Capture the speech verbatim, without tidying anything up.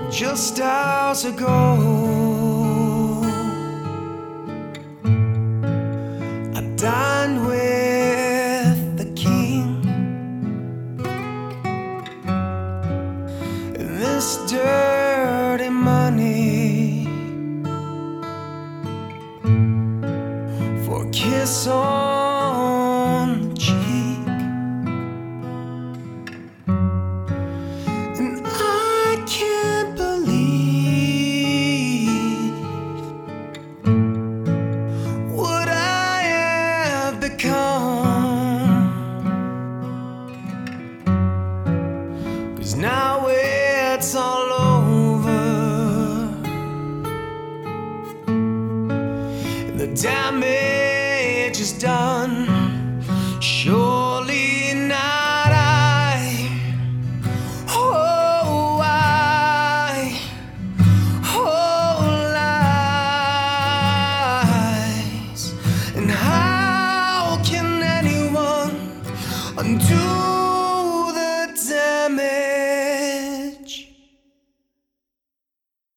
just hours ago. I dined with the king. This dirty money for a kiss on the cheek. And I can't believe what I have become, 'cause now it's all over. The damage is done. Surely not I. Oh, I. Oh, lies. And how can anyone undo